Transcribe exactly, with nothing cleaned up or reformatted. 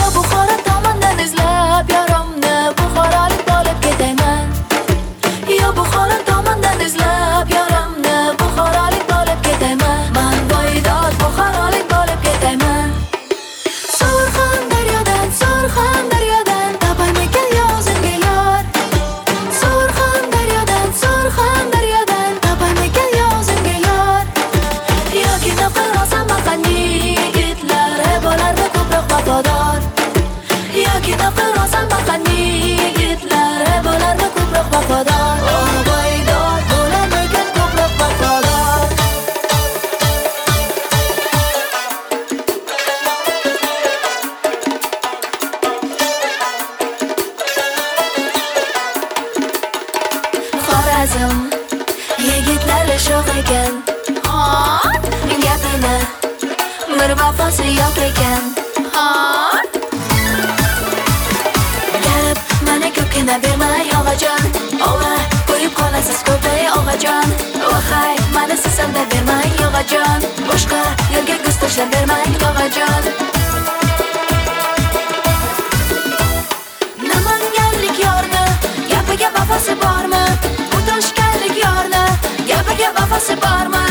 Yo Buxoro tomondan izlab yorimni buxorolik bo'lib ketayman. Yo Buxoro tomondan izlab yorimni buxorolik bo'lib ketayman. Man bo'ydod buxorolik bo'lib ketayman. Surxondaryodan, Surxondaryodan topaymikan yozimga yor. Surxondaryodan, Surxondaryodan topaymikan yozimga yor. Yoki nafaqat maqanni yigitlari bo'lardi ko'proq vafodor. Yoki nafaqat maqanni yigitlari bo'lardi ko'proq vafodor. Oh bo'ydod bo'larmikan ko'proq vafodor. Xorazm yigitlari sho'x ekan. Ha, gapini bir vafosi yo'q ekan. Ha, gap mana ko'kina bermay og'ajon. Ova qo'yib qolasiz ko'pay og'ajon. Vohay mana sizanda bermay og'ajon. Boshqa yerga ko'z tashlab bermay og'ajon. Namanganlik yorni gapiga vafosi bormi? Bu Toshkentlik yorni gapiga vafosi bormi?